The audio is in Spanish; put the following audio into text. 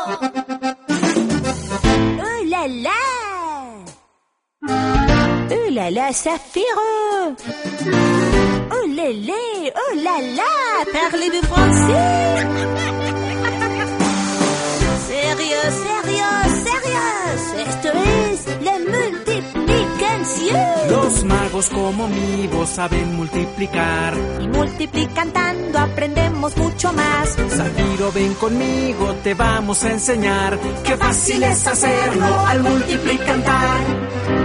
Oh là là! Oh là là, Saphiro! Oh lélé! Oh là là! Parlez-vous français? Sérieux, sérieux, sérieux. Esto es la multiplicación. Los magos como mi voz saben multiplicar. Y multiplicando aprendemos mucho más. Zafiro, ven conmigo, te vamos a enseñar. Qué fácil es hacerlo al multiplicar.